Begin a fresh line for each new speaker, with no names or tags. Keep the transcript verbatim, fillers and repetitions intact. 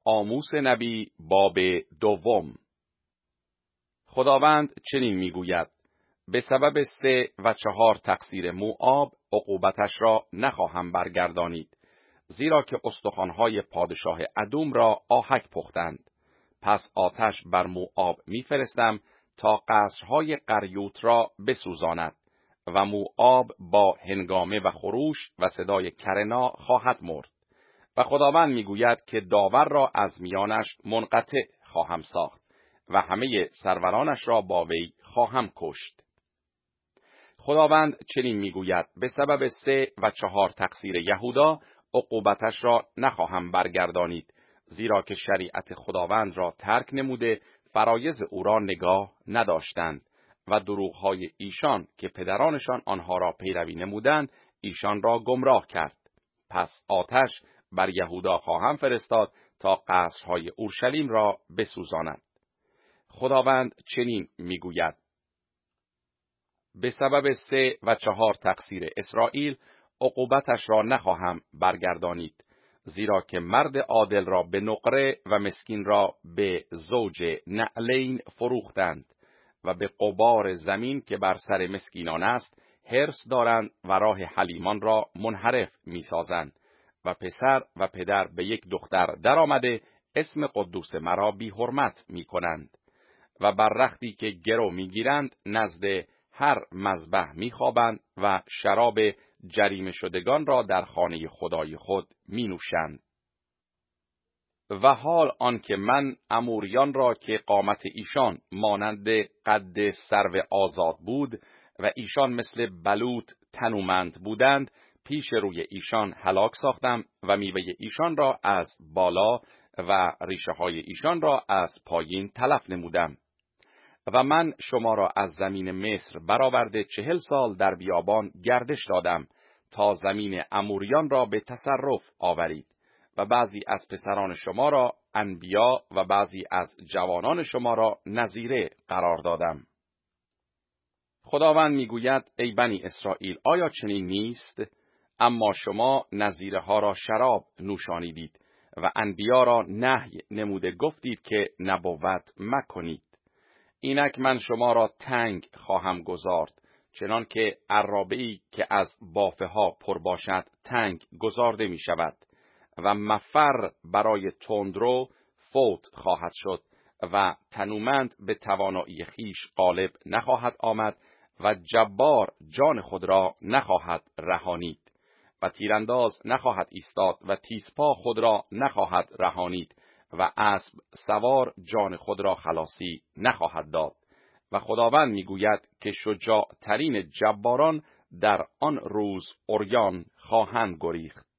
آموس نبی باب دوم. خداوند چنین میگوید: به سبب سه و چهار تقصیر موآب عقوبتش را نخواهم برگردانید، زیرا که استخوانهای پادشاه ادوم را آهک پختند. پس آتش بر موآب میفرستم تا قصرهای قریوت را بسوزاند و موآب با هنگامه و خروش و صدای کرنا خواهد مرد. و خداوند میگوید که داور را از میانش منقطع خواهم ساخت و همه سرورانش را با وی خواهم کشت. خداوند چنین میگوید: به سبب سه و چهار تقصیر یهودا عقوبتش را نخواهم برگردانید، زیرا که شریعت خداوند را ترک نموده، فرایض او را نگاه نداشتند و دروغهای ایشان که پدرانشان آنها را پیروی نمودند ایشان را گمراه کرد. پس آتش بر یهودا خواهم فرستاد تا قصرهای اورشلیم را بسوزاند. خداوند چنین میگوید: به سبب سه و چهار تقصیر اسرائیل عقوبتش را نخواهم برگردانید، زیرا که مرد عادل را به نقره و مسکین را به زوج نعلین فروختند و به غبار زمین که بر سر مسکینان است حرص دارند و راه حلیمان را منحرف میسازند و پسر و پدر به یک دختر در آمده اسم قدوس مرا بی حرمت می کنند و بر رختی که گرو می گیرند نزد هر مذبح می خوابند و شراب جریمه شدگان را در خانه خدای خود می نوشند. و حال آنکه من اموریان را که قامت ایشان مانند قد سرو آزاد بود و ایشان مثل بلوط تنومند بودند پیش روی ایشان هلاک ساختم و میوه ایشان را از بالا و ریشه های ایشان را از پایین تلف نمودم. و من شما را از زمین مصر برآورده چهل سال در بیابان گردش دادم تا زمین اموریان را به تصرف آورید و بعضی از پسران شما را انبیا و بعضی از جوانان شما را نظیره قرار دادم. خداوند میگوید: ای بنی اسرائیل، آیا چنین نیست؟ اما شما نظیره ها را شراب نوشانیدید و انبیا را نهی نموده گفتید که نبوت مکنید. اینک من شما را تنگ خواهم گذارد، چنان که عرابه‌ای که از بافه ها پر باشد تنگ گذارده می شود و مفر برای تندرو فوت خواهد شد و تنومند به توانایی خیش غالب نخواهد آمد و جبار جان خود را نخواهد رهانید و تیرانداز نخواهد ایستاد و تیزپا خود را نخواهد رهانید و اسب سوار جان خود را خلاصی نخواهد داد. و خداوند میگوید که شجاع ترین جباران در آن روز عریان خواهند گریخت.